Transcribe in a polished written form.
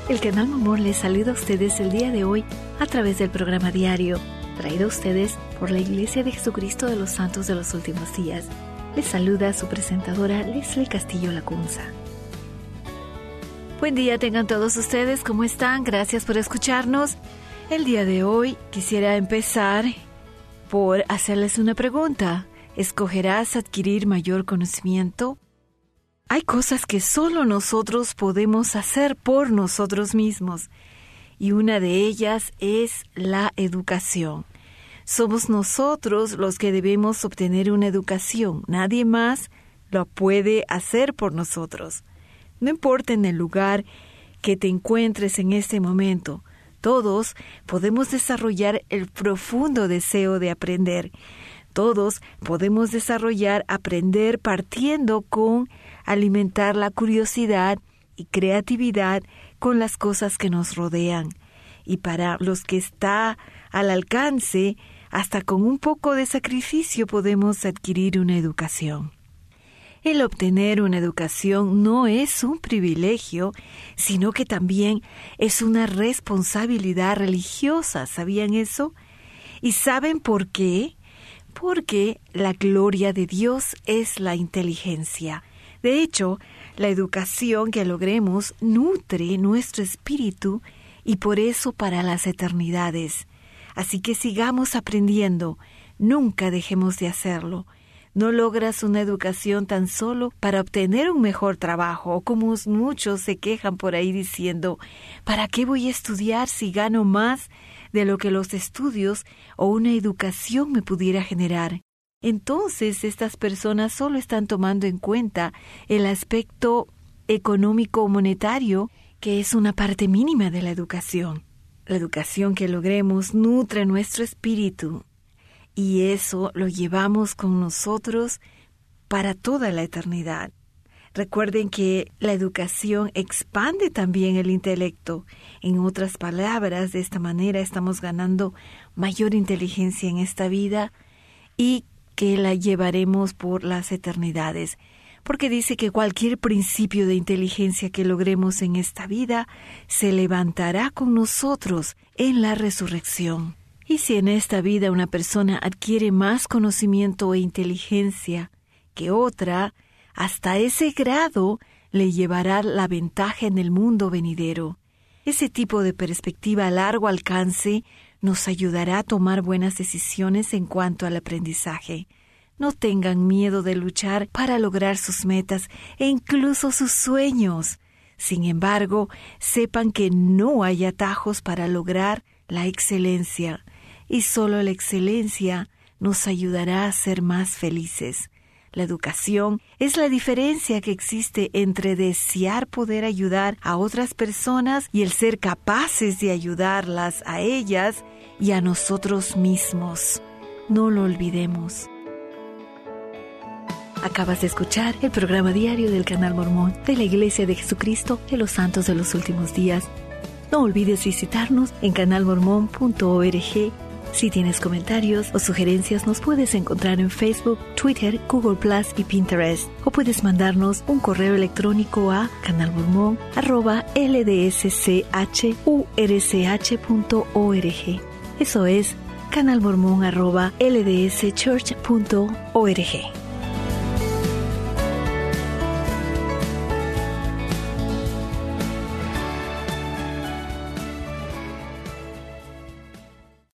El Canal Mormón les saluda a ustedes el día de hoy a través del programa diario, traído a ustedes por la Iglesia de Jesucristo de los Santos de los Últimos Días. Les saluda su presentadora Leslie Castillo Lacunza. Buen día tengan todos ustedes, ¿cómo están? Gracias por escucharnos. El día de hoy quisiera empezar por hacerles una pregunta. ¿Escogerás adquirir mayor conocimiento? Hay cosas que solo nosotros podemos hacer por nosotros mismos, y una de ellas es la educación. Somos nosotros los que debemos obtener una educación. Nadie más lo puede hacer por nosotros. No importa en el lugar que te encuentres en este momento, todos podemos desarrollar el profundo deseo de aprender. Todos podemos aprender partiendo con alimentar la curiosidad y creatividad con las cosas que nos rodean. Y para los que está al alcance, hasta con un poco de sacrificio podemos adquirir una educación. El obtener una educación no es un privilegio, sino que también es una responsabilidad religiosa. ¿Sabían eso? ¿Y saben por qué? Porque la gloria de Dios es la inteligencia. De hecho, la educación que logremos nutre nuestro espíritu y por eso para las eternidades. Así que sigamos aprendiendo, nunca dejemos de hacerlo. No logras una educación tan solo para obtener un mejor trabajo, o como muchos se quejan por ahí diciendo, ¿para qué voy a estudiar si gano más de lo que los estudios o una educación me pudiera generar? Entonces, estas personas solo están tomando en cuenta el aspecto económico o monetario, que es una parte mínima de la educación. La educación que logremos nutre nuestro espíritu, y eso lo llevamos con nosotros para toda la eternidad. Recuerden que la educación expande también el intelecto. En otras palabras, de esta manera estamos ganando mayor inteligencia en esta vida y que la llevaremos por las eternidades. Porque dice que cualquier principio de inteligencia que logremos en esta vida se levantará con nosotros en la resurrección. Y si en esta vida una persona adquiere más conocimiento e inteligencia que otra, hasta ese grado le llevará la ventaja en el mundo venidero. Ese tipo de perspectiva a largo alcance nos ayudará a tomar buenas decisiones en cuanto al aprendizaje. No tengan miedo de luchar para lograr sus metas e incluso sus sueños. Sin embargo, sepan que no hay atajos para lograr la excelencia, y solo la excelencia nos ayudará a ser más felices. La educación es la diferencia que existe entre desear poder ayudar a otras personas y el ser capaces de ayudarlas a ellas y a nosotros mismos. No lo olvidemos. Acabas de escuchar el programa diario del Canal Mormón de la Iglesia de Jesucristo de los Santos de los Últimos Días. No olvides visitarnos en canalmormon.org. Si tienes comentarios o sugerencias, nos puedes encontrar en Facebook, Twitter, Google Plus y Pinterest. O puedes mandarnos un correo electrónico a canalmormon@ldshurch.org. Eso es canalmormon@ldschurch.org.